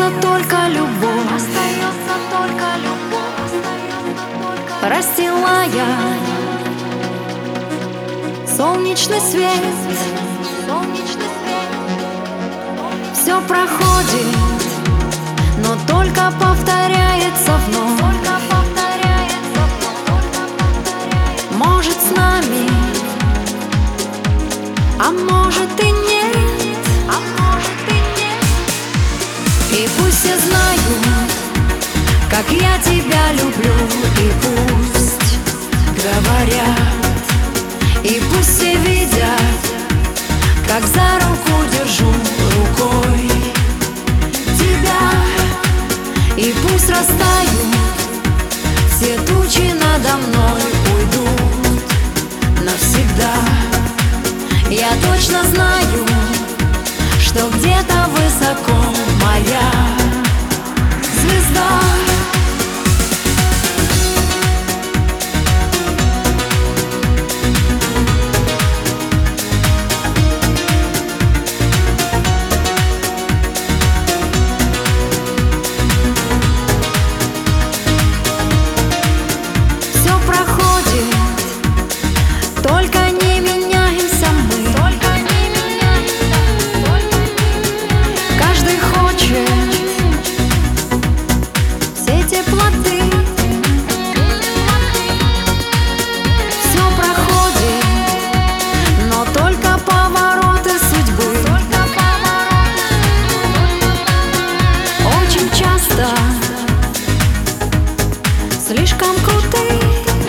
остается только любовь, расстилая солнечный свет. Все проходит, но только повторяется вновь. Может, с нами, а может и нет. И пусть все знают, как я тебя люблю, и пусть говорят, и пусть все видят, как за руку держу рукой тебя. И пусть растают все тучи надо мной, уйдут навсегда. Я точно знаю, что где-то высоко моя звезда. Все проходит, только не меняемся мы. Каждый хочет все теплоты. Все проходит, но только повороты судьбы. Очень часто слишком крутые.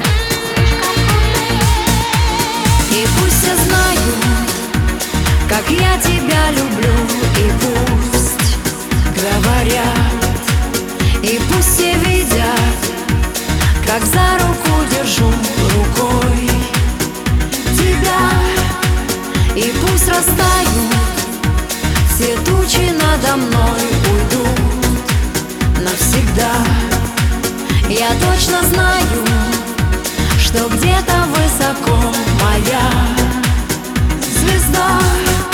И пусть все знают, как я тебя люблю, и пусть говорят, и пусть все видят, как за руку держу рукой тебя. И пусть растают все тучи надо мной, уйдут навсегда. Я точно знаю, что где-то высоко моя звезда.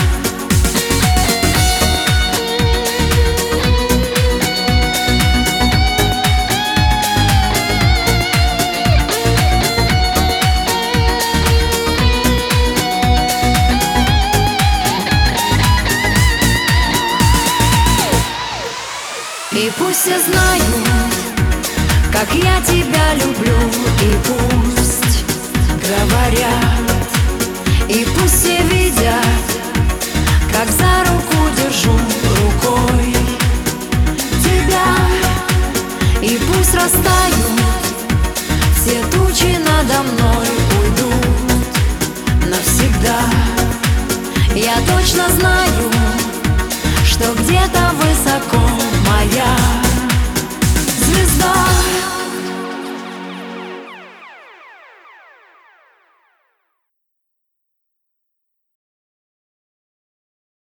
И пусть все знают, как я тебя люблю, и пусть говорят, и пусть все видят, как за руку держу рукой тебя. И пусть растают все тучи надо мной, уйдут навсегда. Я точно знаю, что где-то высоко моя звезда.